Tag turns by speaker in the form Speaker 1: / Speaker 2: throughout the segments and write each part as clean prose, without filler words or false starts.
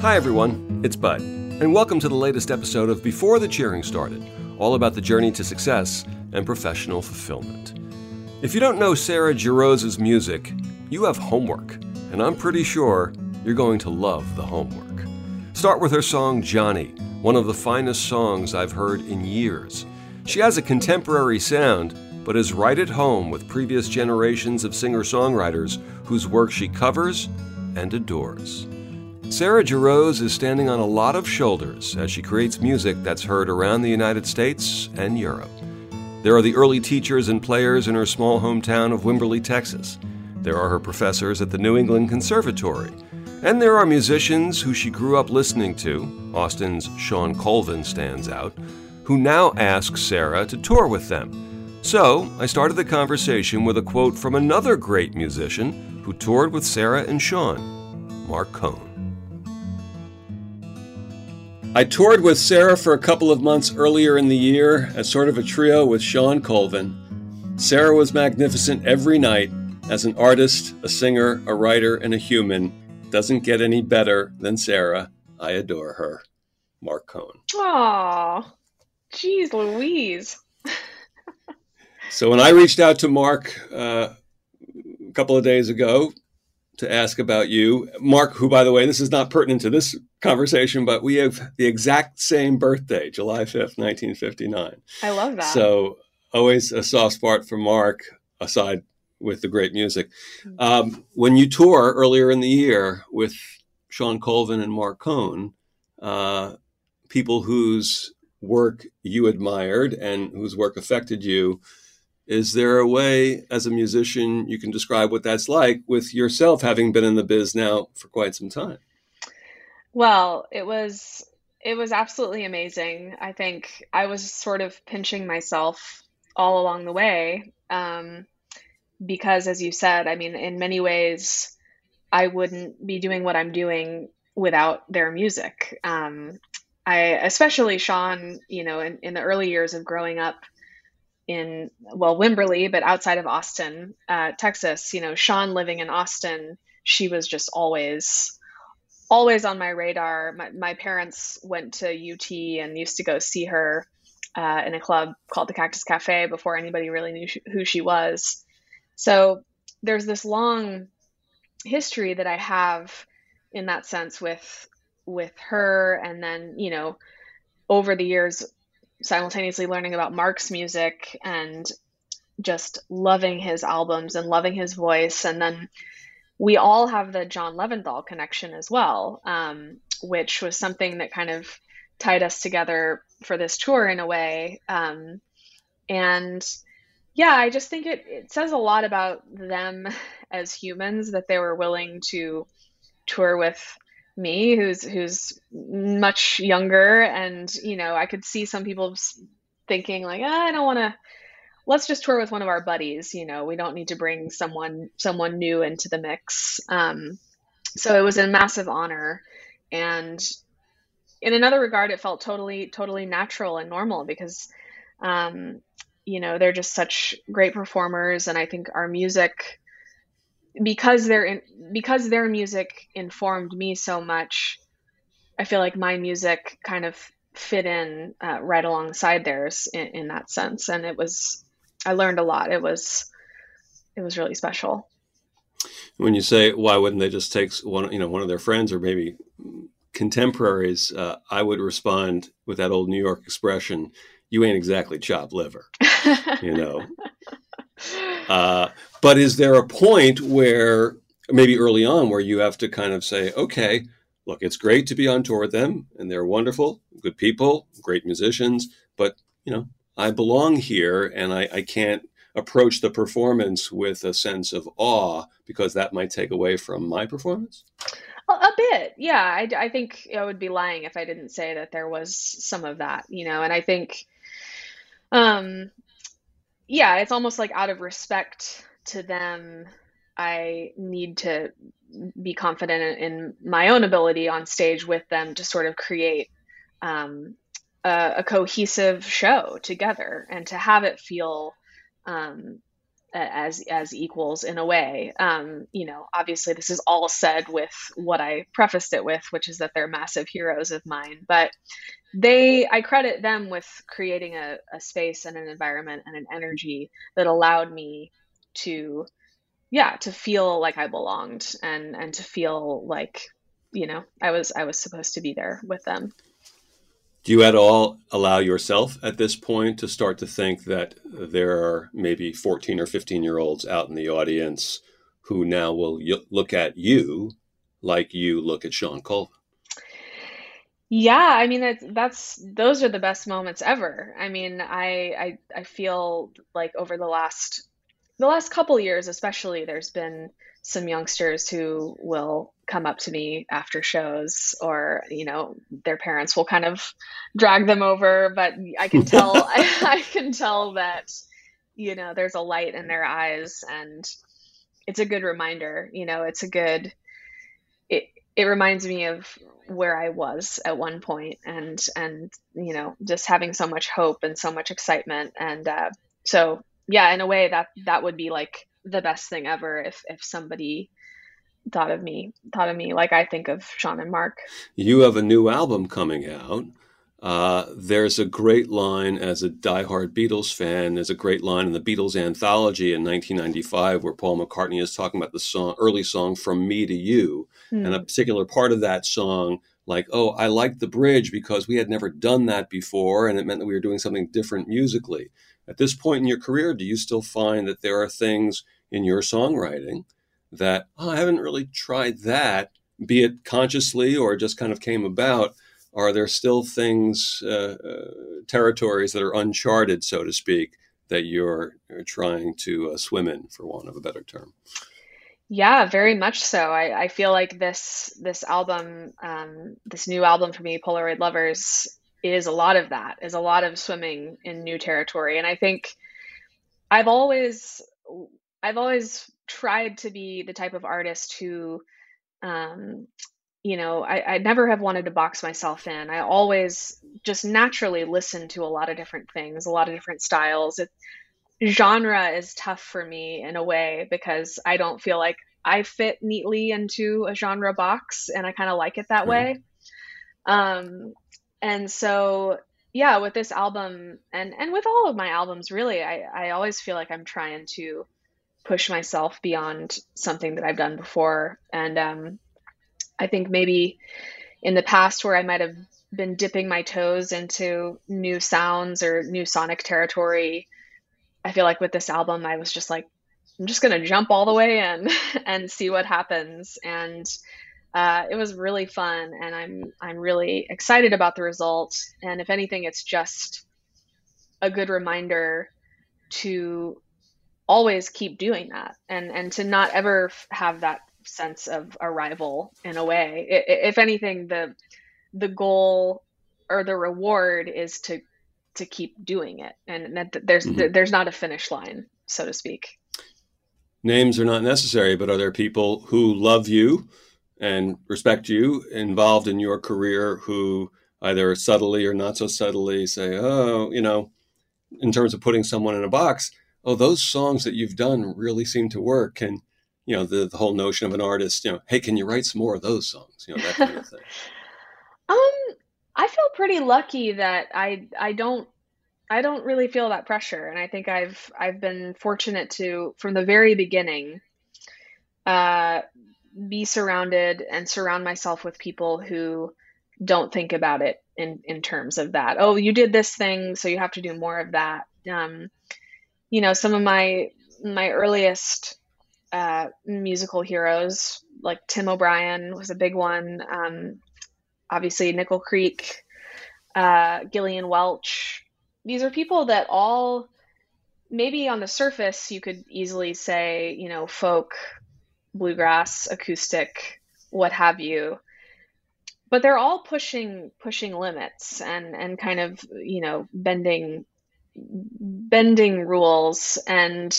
Speaker 1: Hi everyone, it's Bud, and welcome to the latest episode of Before the Cheering Started, all about the journey to success and professional fulfillment. If you don't know Sarah Jarosz's music, you have homework, and I'm pretty sure you're going to love the homework. Start with her song Johnny, one of the finest songs I've heard in years. She has a contemporary sound, but is right at home with previous generations of singer-songwriters whose work she covers and adores. Sarah Jarosz is standing on a lot of shoulders as she creates music that's heard around the United States and Europe. There are the early teachers and players in her small hometown of Wimberley, Texas. There are her professors at the New England Conservatory. And there are musicians who she grew up listening to, Austin's Shawn Colvin stands out, who now ask Sarah to tour with them. So I started the conversation with a quote from another great musician who toured with Sarah and Shawn, Marc Cohn. I toured with Sarah for a couple of months earlier in the year as sort of a trio with Shawn Colvin. Sarah was magnificent every night. As an artist, a singer, a writer, and a human, doesn't get any better than Sarah. I adore her. Marc Cohn.
Speaker 2: Aw, geez Louise.
Speaker 1: So when I reached out to Marc a couple of days ago to ask about you, Marc, who, by the way, this is not pertinent to this conversation, but we have the exact same birthday, July 5th, 1959.
Speaker 2: I love that.
Speaker 1: So always a soft spot for Marc, aside with the great music. When you tour earlier in the year with Shawn Colvin and Marc Cohn, people whose work you admired and whose work affected you, is there a way as a musician you can describe what that's like with yourself having been in the biz now for quite some time?
Speaker 2: Well, it was absolutely amazing. I think I was sort of pinching myself all along the way. Because as you said, I mean, in many ways, I wouldn't be doing what I'm doing without their music. Especially Shawn, in the early years of growing up in, Wimberley, but outside of Austin, Texas, Shawn living in Austin, she was just always on my radar. My parents went to UT and used to go see her in a club called the Cactus Cafe before anybody really knew who she was. So there's this long history that I have in that sense with her, and then, over the years, simultaneously learning about Marc's music and just loving his albums and loving his voice. And then we all have the John Leventhal connection as well, which was something that kind of tied us together for this tour in a way. And yeah, I just think it says a lot about them as humans that they were willing to tour with me, who's much younger. And, I could see some people thinking like, I don't want to, let's just tour with one of our buddies. We don't need to bring someone new into the mix. So it was a massive honor. And in another regard, it felt totally natural and normal because, they're just such great performers. And I think our music, because their music informed me so much, I feel like my music kind of fit in right alongside theirs in that sense. And I learned a lot. It was really special.
Speaker 1: When you say, why wouldn't they just take one of their friends or maybe contemporaries, I would respond with that old New York expression, you ain't exactly chopped liver, But is there a point where maybe early on where you have to kind of say, okay, look, it's great to be on tour with them and they're wonderful, good people, great musicians, but, I belong here and I can't approach the performance with a sense of awe because that might take away from my performance?
Speaker 2: A bit. Yeah. I think I would be lying if I didn't say that there was some of that, and I think, it's almost like out of respect to them, I need to be confident in my own ability on stage with them to sort of create a cohesive show together and to have it feel as equals in a way. Obviously this is all said with what I prefaced it with, which is that they're massive heroes of mine, but I credit them with creating a space and an environment and an energy that allowed me to, yeah, to feel like I belonged, and to feel like, I was supposed to be there with them.
Speaker 1: Do you at all allow yourself at this point to start to think that there are maybe 14 or 15-year-olds out in the audience who now will look at you like you look at Shawn Colvin?
Speaker 2: Yeah, I mean that's those are the best moments ever. I mean, I feel like over the last couple years, especially, there's been some youngsters who will come up to me after shows, or their parents will kind of drag them over, but I can tell I can tell that there's a light in their eyes, and it's a good reminder. It reminds me of where I was at one point, and just having so much hope and so much excitement, and so yeah, in a way that would be like the best thing ever, if somebody thought of me like I think of Shawn and Mark.
Speaker 1: You have a new album coming out. There's a great line, as a diehard Beatles fan, there's a great line in the Beatles anthology in 1995 where Paul McCartney is talking about the early song From Me to You. And a
Speaker 2: Hmm.
Speaker 1: particular part of that song, like, oh, I liked the bridge because we had never done that before, and it meant that we were doing something different musically. At this point in your career, do you still find that there are things in your songwriting that, oh, I haven't really tried that, be it consciously or just kind of came about? Are there still things, territories that are uncharted, so to speak, that you're trying to swim in, for want of a better term?
Speaker 2: Yeah, very much so. I feel like this album, this new album for me, Polaroid Lovers, is a lot of that, is a lot of swimming in new territory. And I think I've always I've always tried to be the type of artist who, um, I never have wanted to box myself in. I always just naturally listen to a lot of different things, a lot of different styles. Genre is tough for me in a way because I don't feel like I fit neatly into a genre box, and I kind of like it that
Speaker 1: Right.
Speaker 2: way. Um, and so, yeah, with this album, and with all of my albums, really, I always feel like I'm trying to push myself beyond something that I've done before. And I think maybe in the past, where I might have been dipping my toes into new sounds or new sonic territory, I feel like with this album, I was just like, I'm just gonna jump all the way in and see what happens. And it was really fun, and I'm really excited about the result. And if anything, it's just a good reminder to always keep doing that, and to not ever have that sense of arrival in a way. If anything, the goal or the reward is to keep doing it, and that
Speaker 1: Mhm.
Speaker 2: there's not a finish line, so to speak.
Speaker 1: Names are not necessary, but are there people who love you and respect you involved in your career who either subtly or not so subtly say, oh, in terms of putting someone in a box, oh, those songs that you've done really seem to work. And, the whole notion of an artist, hey, can you write some more of those songs? That kind of thing.
Speaker 2: Um, I feel pretty lucky that I don't really feel that pressure, and I think I've been fortunate to, from the very beginning, uh, be surrounded and surround myself with people who don't think about it in terms of that. Oh, you did this thing, so you have to do more of that. Some of my earliest musical heroes, like Tim O'Brien was a big one. Obviously, Nickel Creek, Gillian Welch. These are people that all, maybe on the surface you could easily say, folk, bluegrass, acoustic, what have you. But they're all pushing limits, and kind of, bending rules. And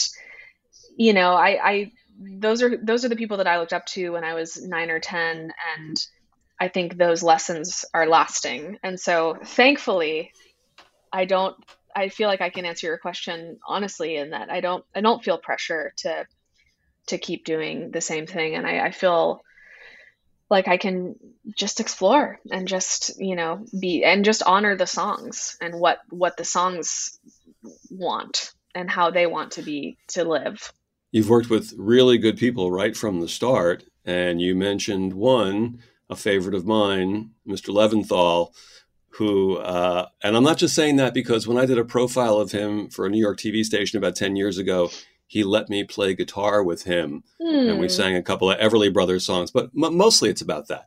Speaker 2: I those are the people that I looked up to when I was 9 or 10, and I think those lessons are lasting. And so, thankfully, I don't I feel like I can answer your question honestly in that I don't feel pressure to keep doing the same thing. And I feel like I can just explore and just, be and just honor the songs and what the songs want and how they want to live.
Speaker 1: You've worked with really good people right from the start, and you mentioned one, a favorite of mine, Mr. Leventhal, who, and I'm not just saying that because when I did a profile of him for a New York TV station about 10 years ago, he let me play guitar with him, and we sang a couple of Everly Brothers songs, but mostly it's about that.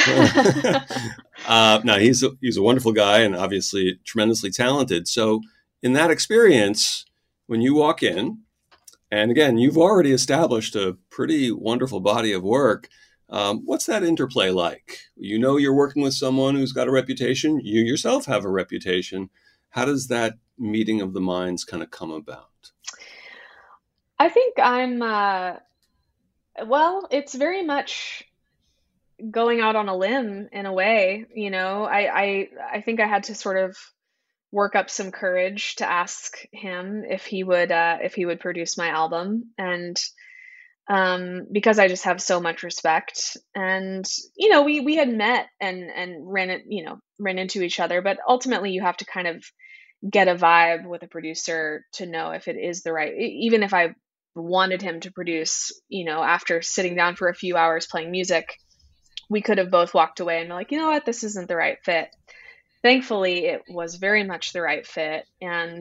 Speaker 1: Now, he's a wonderful guy and obviously tremendously talented. So in that experience, when you walk in, and again, you've already established a pretty wonderful body of work. What's that interplay like? You're working with someone who's got a reputation. You yourself have a reputation. How does that meeting of the minds kind of come about?
Speaker 2: I think well, it's very much going out on a limb in a way, I think I had to sort of work up some courage to ask him if he would produce my album. And because I just have so much respect. And we had met and ran into each other, but ultimately you have to kind of get a vibe with a producer to know if it is the right. Even if I wanted him to produce, after sitting down for a few hours playing music, we could have both walked away and been like, you know what, this isn't the right fit. Thankfully, it was very much the right fit. And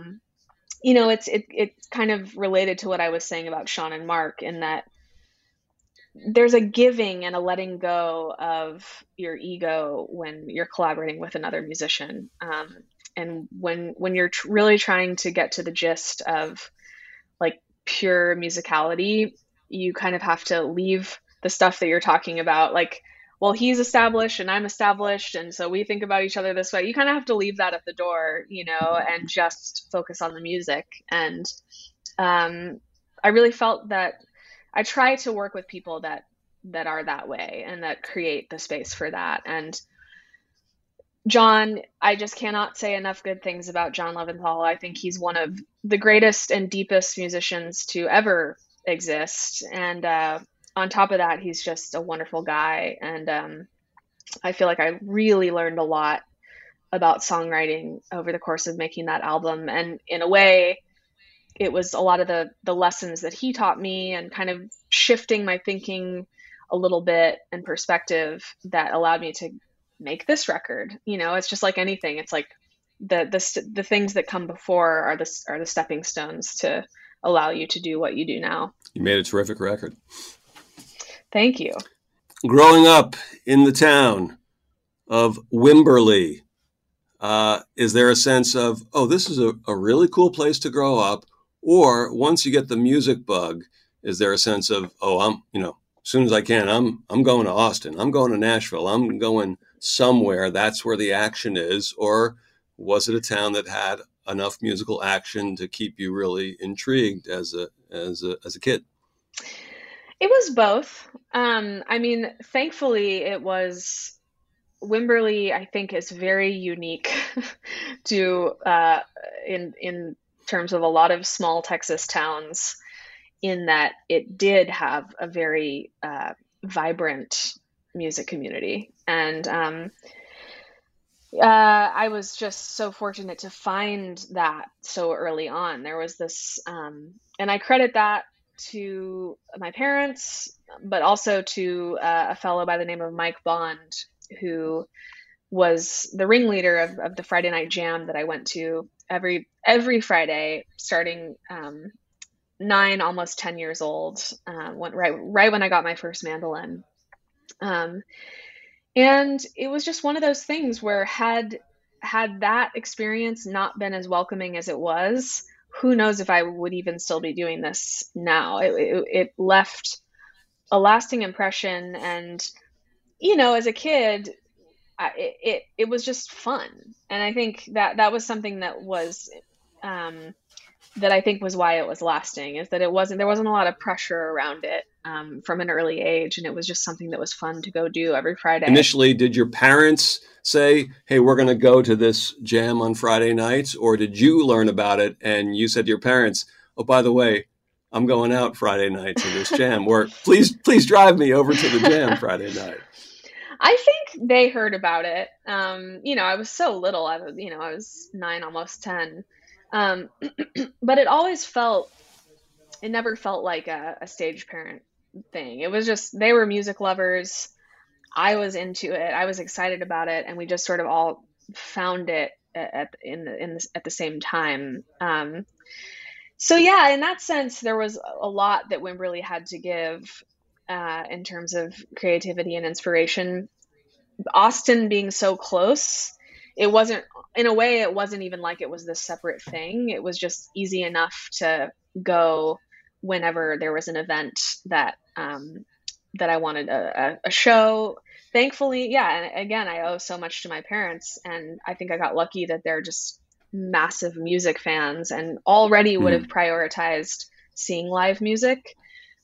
Speaker 2: it's kind of related to what I was saying about Sean and Mark, in that there's a giving and a letting go of your ego when you're collaborating with another musician. And when you're really trying to get to the gist of like pure musicality, you kind of have to leave the stuff that you're talking about, like, well, he's established and I'm established, and so we think about each other this way. You kind of have to leave that at the door, and just focus on the music. And I really felt that I try to work with people that are that way and that create the space for that. And John, I just cannot say enough good things about John Leventhal. I think he's one of the greatest and deepest musicians to ever exist. And on top of that, he's just a wonderful guy. And I feel like I really learned a lot about songwriting over the course of making that album. And in a way, it was a lot of the lessons that he taught me and kind of shifting my thinking a little bit and perspective that allowed me to make this record. It's just like anything. It's like the things that come before are the stepping stones to allow you to do what you do now.
Speaker 1: You made a terrific record.
Speaker 2: Thank you.
Speaker 1: Growing up in the town of Wimberley, is there a sense of, oh, this is a really cool place to grow up? Or once you get the music bug, is there a sense of, oh, as soon as I can, I'm going to Austin, I'm going to Nashville, I'm going somewhere, that's where the action is? Or was it a town that had enough musical action to keep you really intrigued as a kid?
Speaker 2: It was both. Thankfully, it was Wimberley. I think is very unique to in terms of a lot of small Texas towns, in that it did have a very vibrant music community. And I was just so fortunate to find that so early on. There was this, and I credit that to my parents, but also to a fellow by the name of Mike Bond, who was the ringleader of the Friday Night Jam that I went to every Friday, starting 9, almost 10 years old, right when I got my first mandolin. And it was just one of those things where had that experience not been as welcoming as it was, who knows if I would even still be doing this now. It left a lasting impression. And, as a kid, it was just fun. And I think that was something that was, that I think was why it was lasting, is that there wasn't a lot of pressure around it. from an early age. And it was just something that was fun to go do every Friday.
Speaker 1: Initially, did your parents say, hey, we're going to go to this jam on Friday nights? Or did you learn about it and you said to your parents, oh, by the way, I'm going out Friday night to this jam, or please drive me over to the jam Friday night?
Speaker 2: I think they heard about it. I was so little. I was 9, almost 10. Um, but it never felt like a stage parent thing. It was just, they were music lovers. I was into it. I was excited about it. And we just sort of all found it at the same time. So yeah, in that sense, there was a lot that Wimberley had to give in terms of creativity and inspiration. Austin being so close, it wasn't, in a way, it wasn't even like it was this separate thing. It was just easy enough to go whenever there was an event that that I wanted a show. Thankfully, yeah, and again, I owe so much to my parents, and I think I got lucky that they're just massive music fans and already would have prioritized seeing live music.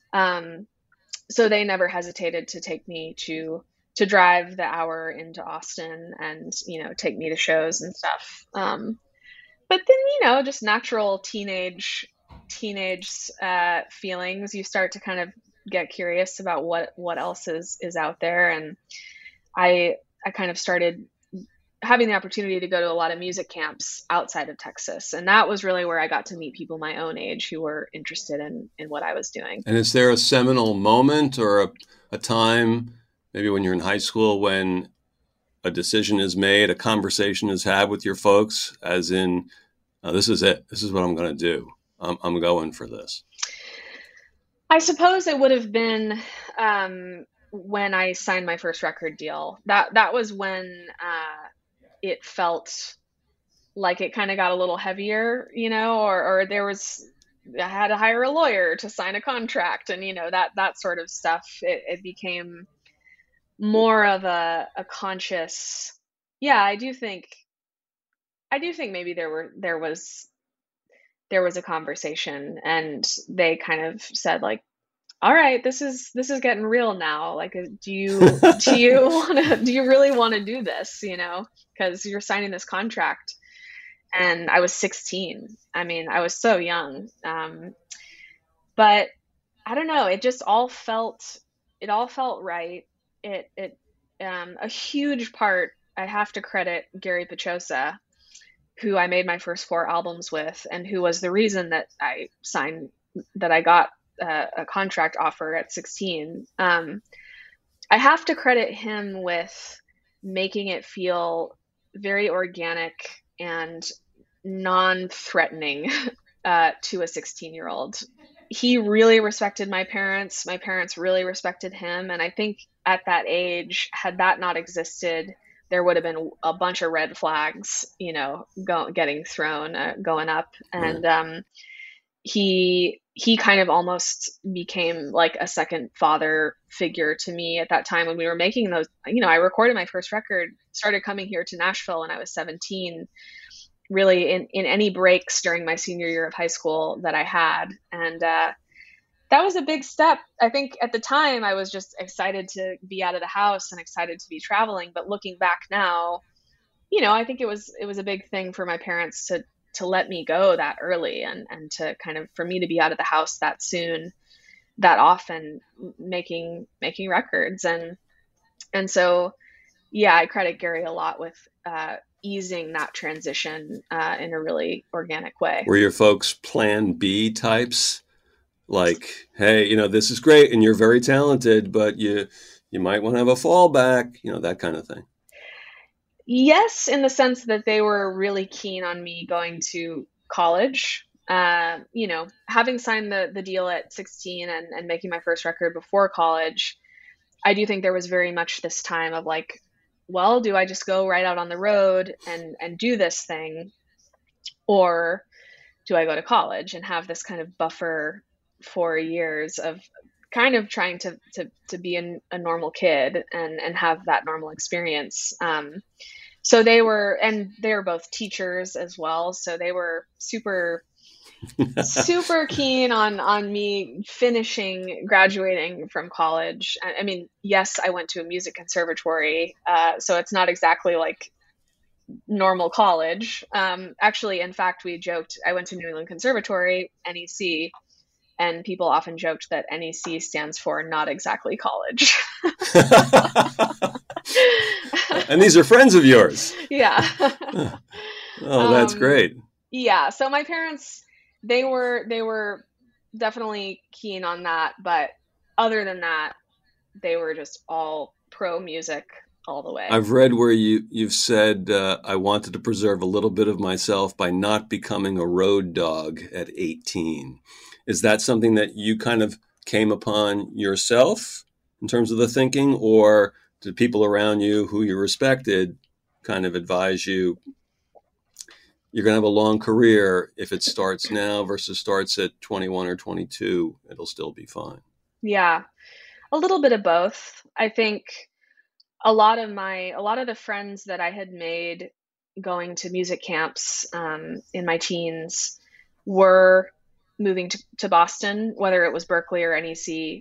Speaker 2: So they never hesitated to take me to drive the hour into Austin and, take me to shows and stuff. But then, just natural teenage feelings. You start to kind of get curious about what else is out there. And I kind of started having the opportunity to go to a lot of music camps outside of Texas. And that was really where I got to meet people my own age who were interested in what I was doing.
Speaker 1: And is there a seminal moment or a time, maybe when you're in high school, when a decision is made, a conversation is had with your folks, as in, this is it. This is what I'm going to do. I'm going for this.
Speaker 2: I suppose it would have been when I signed my first record deal. That was when it felt like it kind of got a little heavier, or I had to hire a lawyer to sign a contract, and that sort of stuff. It became more of a conscious. Yeah, I do think maybe there was a conversation, and they kind of said, like, all right, this is getting real now. Like, do you really want to do this? Because you're signing this contract. And I was 16. I mean, I was so young. But I don't know. It just all felt right. A huge part, I have to credit Gary Pachosa, who I made my first 4 albums with, and who was the reason that I got a contract offer at 16. I have to credit him with making it feel very organic and non-threatening to a 16-year-old. He really respected my parents. My parents really respected him. And I think at that age, had that not existed, there would have been a bunch of red flags, getting thrown, going up. And he kind of almost became like a second father figure to me at that time when we were making those. I recorded my first record, started coming here to Nashville when I was 17, really in any breaks during my senior year of high school that I had. And that was a big step. I think at the time I was just excited to be out of the house and excited to be traveling. But looking back now, I think it was a big thing for my parents to let me go that early and to kind of, for me to be out of the house that soon, that often, making records. And so, yeah, I credit Gary a lot with easing that transition in a really organic way.
Speaker 1: Were your folks plan B types? Like, hey, this is great and you're very talented, but you might want to have a fallback, that kind of thing.
Speaker 2: Yes, in the sense that they were really keen on me going to college. Having signed the deal at 16 and making my first record before college, I do think there was very much this time of like, well, do I just go right out on the road and do this thing? Or do I go to college and have this kind of buffer 4 years of kind of trying to be a normal kid and have that normal experience? So they're both teachers as well. So they were super super keen on me finishing graduating from college. I mean, yes, I went to a music conservatory, so it's not exactly like normal college. Actually, in fact, we joked I went to New England Conservatory, NEC, and people often joked that NEC stands for not exactly college.
Speaker 1: And these are friends of yours.
Speaker 2: Yeah.
Speaker 1: Oh, that's
Speaker 2: um,
Speaker 1: great.
Speaker 2: yeah. So my parents, they were definitely keen on that, but other than that, they were just all pro music all the way.
Speaker 1: I've read where you've said I wanted to preserve a little bit of myself by not becoming a road dog at 18. Is that something that you kind of came upon yourself in terms of the thinking, or did people around you who you respected kind of advise you you're going to have a long career if it starts now versus starts at 21 or 22, it'll still be fine?
Speaker 2: Yeah, a little bit of both. I think a lot of the friends that I had made going to music camps in my teens were moving to Boston, whether it was Berkeley or NEC.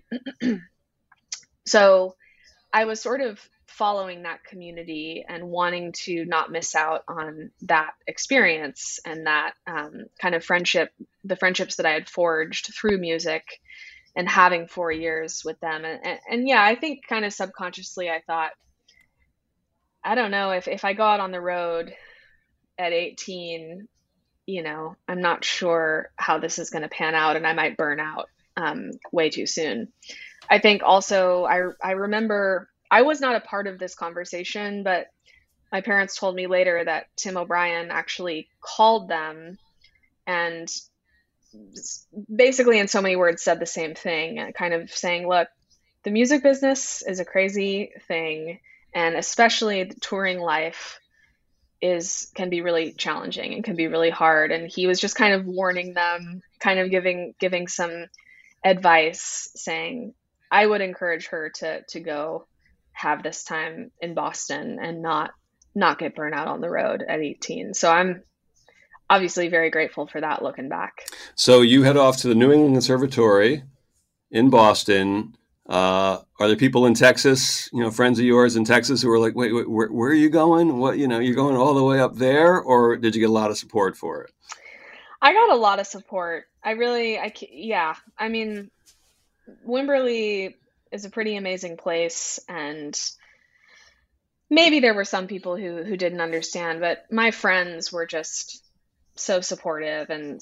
Speaker 2: So I was sort of following that community and wanting to not miss out on that experience and that kind of friendship, the friendships that I had forged through music and having 4 years with them. And yeah, I think kind of subconsciously I thought, I don't know if I go out on the road at 18, I'm not sure how this is going to pan out and I might burn out way too soon. I think also I remember I was not a part of this conversation, but my parents told me later that Tim O'Brien actually called them and basically in so many words said the same thing, kind of saying, look, the music business is a crazy thing, and especially the touring life is can be really challenging and can be really hard. And he was just kind of warning them, kind of giving some advice, saying, I would encourage her to go have this time in Boston and not get burnt out on the road at 18. So I'm obviously very grateful for that looking back.
Speaker 1: So you head off to the New England Conservatory in Boston. Are there people in Texas, friends of yours in Texas who are like, wait, where are you going? What, you're going all the way up there, or did you get a lot of support for it?
Speaker 2: I got a lot of support. Yeah. I mean, Wimberley is a pretty amazing place, and maybe there were some people who didn't understand, but my friends were just so supportive and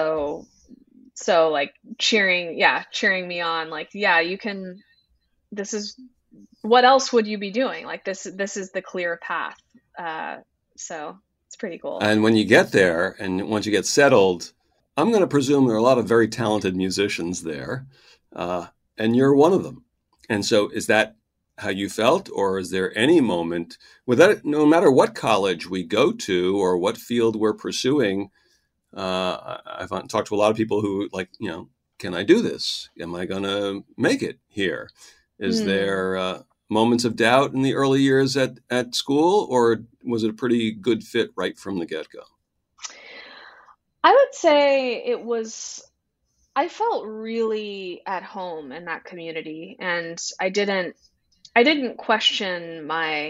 Speaker 2: so like cheering me on, like, yeah, you can, this is, what else would you be doing? Like this is the clear path. So it's pretty cool.
Speaker 1: And when you get there and once you get settled, I'm going to presume there are a lot of very talented musicians there, and you're one of them. And so is that how you felt, or is there any moment with that, no matter what college we go to or what field we're pursuing? I've talked to a lot of people who like, can I do this? Am I going to make it here? Is
Speaker 2: Hmm.
Speaker 1: there moments of doubt in the early years at school, or was it a pretty good fit right from the get-go?
Speaker 2: I would say it was, I felt really at home in that community, and I didn't question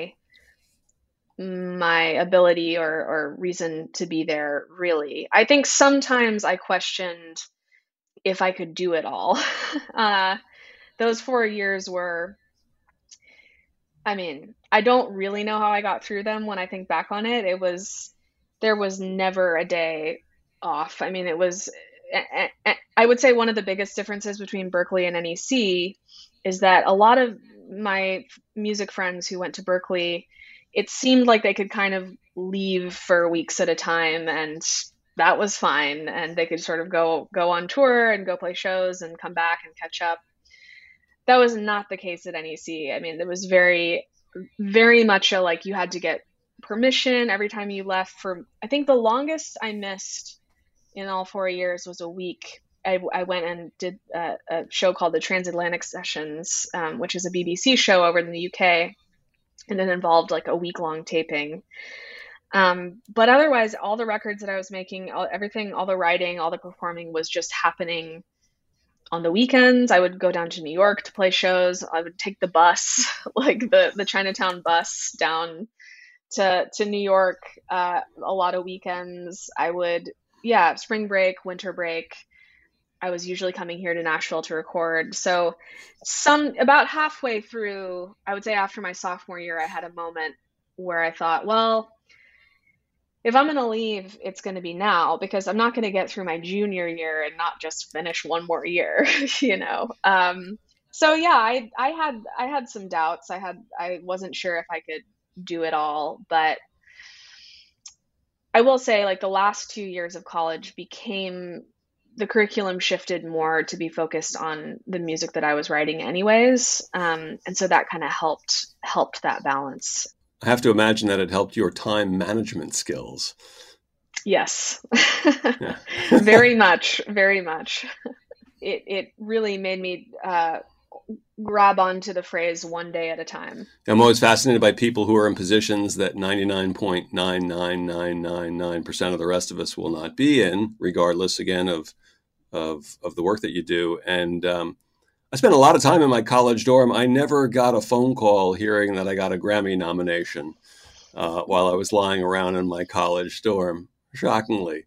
Speaker 2: my ability or reason to be there, really. I think sometimes I questioned if I could do it all. uh, those 4 years were, I mean, I don't really know how I got through them when I think back on it. There was never a day off. I mean, I would say one of the biggest differences between Berkeley and NEC is that a lot of my music friends who went to Berkeley, it seemed like they could kind of leave for weeks at a time, and that was fine. And they could sort of go on tour and go play shows and come back and catch up. That was not the case at NEC. I mean, it was very much a, like, you had to get permission every time you left. For I think the longest I missed in all 4 years was a week. I went and did a show called the Transatlantic Sessions, which is a BBC show over in the UK, and it involved like a week long taping. But otherwise, all the records that I was making, everything, all the writing, all the performing was just happening on the weekends. I would go down to New York to play shows. I would take the bus, like the Chinatown bus down to New York a lot of weekends. I would, yeah, spring break, winter break. I was usually coming here to Nashville to record. So about halfway through, I would say after my sophomore year, I had a moment where I thought, well, if I'm going to leave, it's going to be now because I'm not going to get through my junior year and not just finish one more year, you know. So yeah, I had some doubts. I wasn't sure if I could do it all, but I will say like the last 2 years of college became the curriculum shifted more to be focused on the music that I was writing anyways. And so that kind of helped that balance.
Speaker 1: I have to imagine that it helped your time management skills.
Speaker 2: Yes.
Speaker 1: Yeah.
Speaker 2: Very much, very much. It really made me grab onto the phrase one day at a time.
Speaker 1: I'm always fascinated by people who are in positions that 99.99999% of the rest of us will not be in, regardless, again, of the work that you do. And I spent a lot of time in my college dorm. I never got a phone call hearing that I got a Grammy nomination while I was lying around in my college dorm, shockingly.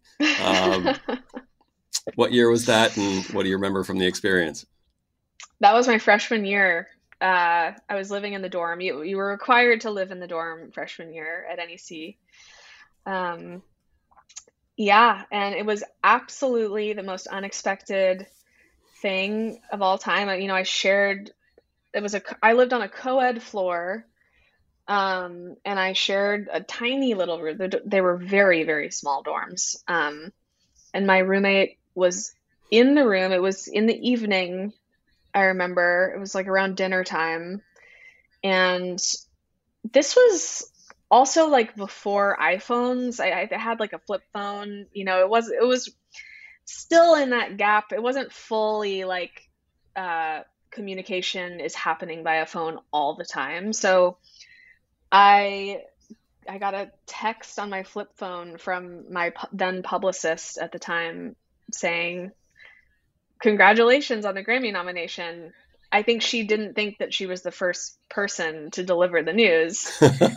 Speaker 1: What year was that, and what do you remember from the experience?
Speaker 2: That was my freshman year. I was living in the dorm. You were required to live in the dorm freshman year at NEC. Um, yeah, and it was absolutely the most unexpected thing of all time. I shared I lived on a co-ed floor, and I shared a tiny little room. They were very, very small dorms. And my roommate was in the room. It was in the evening. I remember it was like around dinner time. And this was also like before iPhones. I had like a flip phone. It was still in that gap. It wasn't fully like uh, communication is happening by a phone all the time. So I I got a text on my flip phone from my then publicist at the time saying, "Congratulations on the Grammy nomination." I think she didn't think that she was the first person to deliver the news.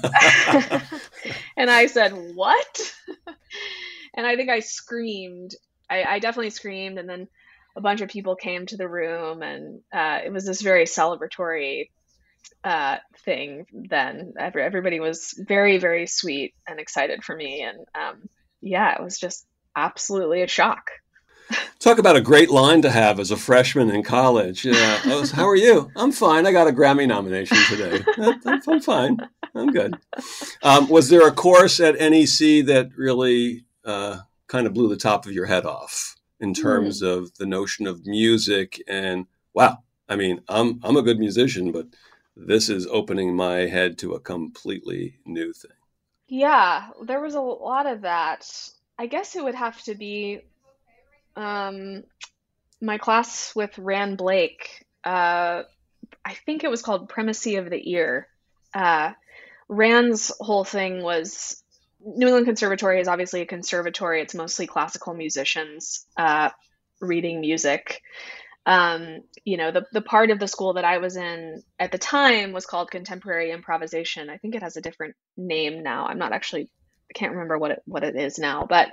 Speaker 2: And I said, "What?" And I think I screamed. I definitely screamed. And then a bunch of people came to the room, and it was this very celebratory thing then. Everybody was very, very sweet and excited for me. And yeah, it was just absolutely a shock.
Speaker 1: Talk about a great line to have as a freshman in college. Yeah. Oh, how are you? I'm fine. I got a Grammy nomination today. I'm fine. I'm good. Was there a course at NEC that really kind of blew the top of your head off in terms of the notion of music? And wow, I mean, I'm a good musician, but this is opening my head to a completely new thing.
Speaker 2: Yeah, there was a lot of that. I guess it would have to be um, my class with Rand Blake. I think it was called Primacy of the Ear. Uh, Rand's whole thing was New England Conservatory is obviously a conservatory. It's mostly classical musicians reading music. The part of the school that I was in at the time was called Contemporary Improvisation. I think it has a different name now. I can't remember what it is now, but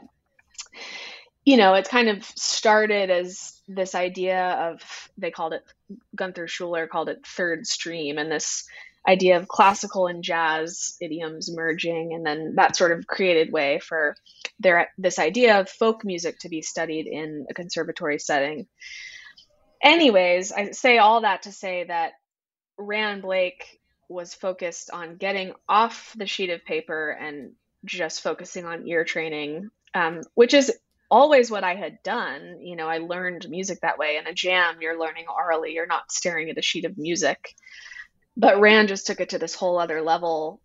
Speaker 2: it's kind of started as this idea of, they called it, Gunther Schuller called it third stream, and this idea of classical and jazz idioms merging, and then that sort of created way for this idea of folk music to be studied in a conservatory setting. Anyways, I say all that to say that Rand Blake was focused on getting off the sheet of paper and just focusing on ear training, which is always what I had done. I learned music that way. In a jam, you're learning orally, you're not staring at a sheet of music. But Rand just took it to this whole other level,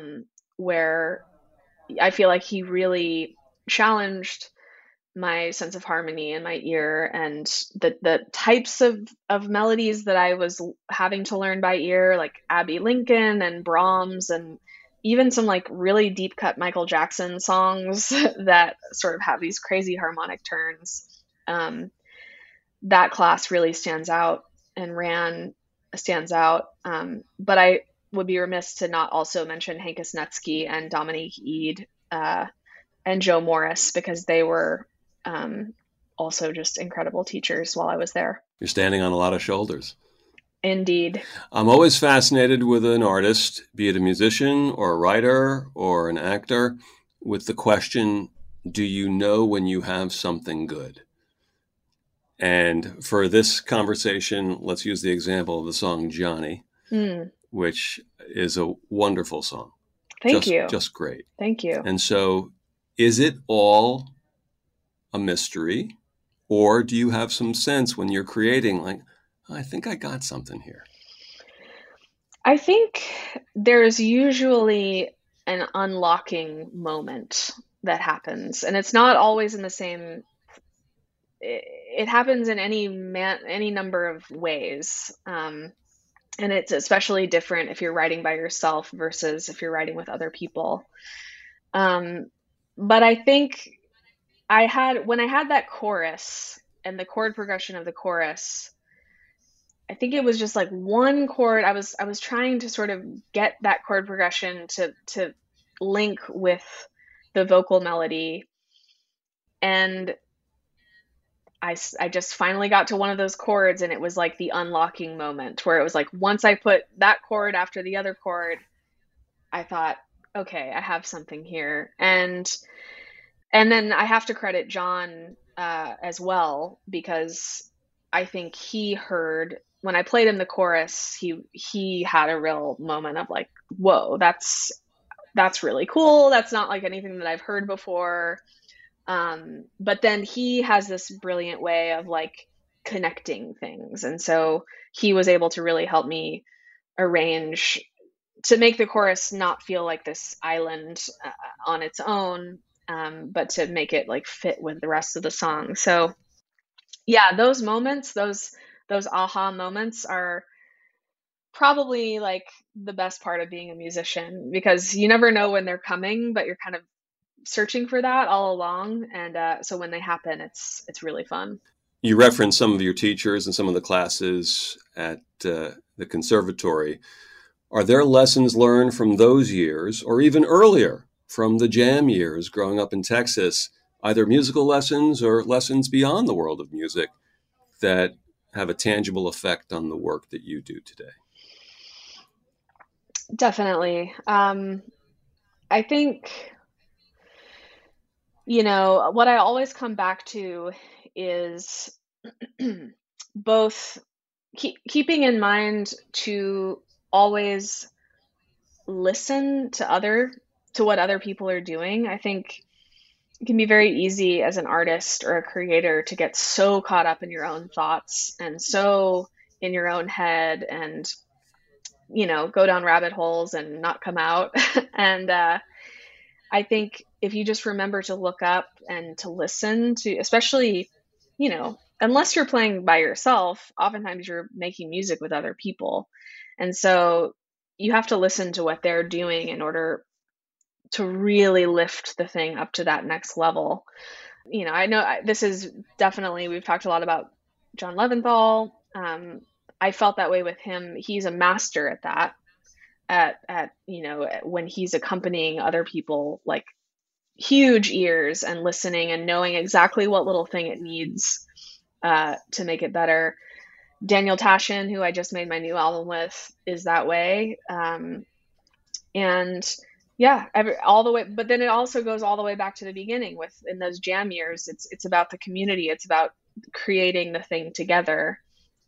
Speaker 2: where I feel like he really challenged my sense of harmony in my ear, and the types of melodies that I was having to learn by ear, like Abbey Lincoln and Brahms, and even some like really deep cut Michael Jackson songs that sort of have these crazy harmonic turns. That class really stands out, and stands out. But I would be remiss to not also mention Hank Snetsky and Dominique Eade, and Joe Morris, because they were also just incredible teachers while I was there.
Speaker 1: You're standing on a lot of shoulders.
Speaker 2: Indeed.
Speaker 1: I'm always fascinated with an artist, be it a musician or a writer or an actor, with the question, do you know when you have something good? And for this conversation, let's use the example of the song Johnny, which is a wonderful song.
Speaker 2: Thank you.
Speaker 1: Just great.
Speaker 2: Thank you.
Speaker 1: And so is it all a mystery, or do you have some sense when you're creating, like, I think I got something here?
Speaker 2: I think there's usually an unlocking moment that happens, and it's not always in the same. It happens in any number of ways, and it's especially different if you're writing by yourself versus if you're writing with other people. But I think when I had that chorus and the chord progression of the chorus, I think it was just like one chord. I was trying to sort of get that chord progression to link with the vocal melody, and I just finally got to one of those chords, and it was like the unlocking moment where it was like, once I put that chord after the other chord, I thought, okay, I have something here. And then I have to credit John as well, because I think he heard when I played him the chorus, he had a real moment of like, whoa, that's really cool. That's not like anything that I've heard before. But then he has this brilliant way of like connecting things. And so he was able to really help me arrange to make the chorus not feel like this island on its own, but to make it like fit with the rest of the song. So yeah, those moments, those aha moments are probably like the best part of being a musician, because you never know when they're coming, but you're kind of searching for that all along. And so when they happen, it's really fun.
Speaker 1: You referenced some of your teachers and some of the classes at the conservatory. Are there lessons learned from those years, or even earlier from the jam years growing up in Texas, either musical lessons or lessons beyond the world of music, that have a tangible effect on the work that you do today?
Speaker 2: Definitely. I think, what I always come back to is both keeping in mind to always listen to what other people are doing. I think it can be very easy as an artist or a creator to get so caught up in your own thoughts and so in your own head, and go down rabbit holes and not come out. And I think if you just remember to look up and to listen to, especially, unless you're playing by yourself, oftentimes you're making music with other people. And so you have to listen to what they're doing in order to really lift the thing up to that next level. I know this is definitely, we've talked a lot about John Leventhal. I felt that way with him. He's a master at that, at when he's accompanying other people, like huge ears and listening and knowing exactly what little thing it needs to make it better. Daniel Tashin, who I just made my new album with, is that way. And yeah, all the way, but then it also goes all the way back to the beginning in those jam years. It's about the community. It's about creating the thing together.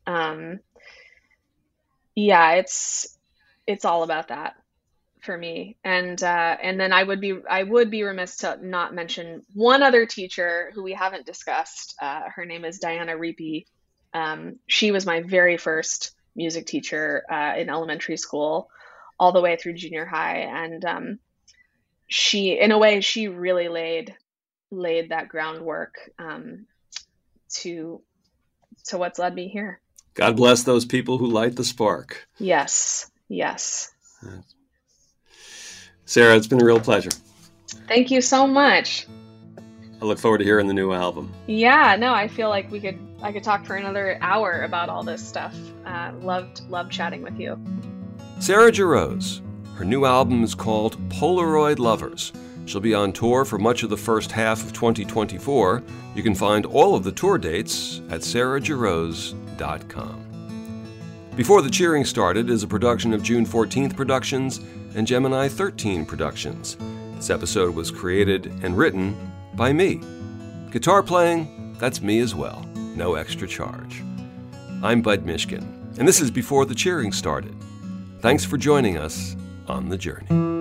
Speaker 2: Yeah, it's all about that for me. And then I would be remiss to not mention one other teacher who we haven't discussed. Her name is Diana Reapy. She was my very first music teacher in elementary school, all the way through junior high. And she, in a way, she really laid that groundwork to what's led me here.
Speaker 1: God bless those people who light the spark.
Speaker 2: Yes. Yes.
Speaker 1: Sarah, it's been a real pleasure.
Speaker 2: Thank you so much.
Speaker 1: I look forward to hearing the new album.
Speaker 2: Yeah, no, I feel like I could talk for another hour about all this stuff. Loved chatting with you.
Speaker 1: Sarah Jarosz. Her new album is called Polaroid Lovers. She'll be on tour for much of the first half of 2024. You can find all of the tour dates at sarahjarosz.com. Before the Cheering Started is a production of June 14th Productions and Gemini 13 Productions. This episode was created and written by me. Guitar playing, that's me as well. No extra charge. I'm Bud Mishkin, and this is Before the Cheering Started. Thanks for joining us on the journey.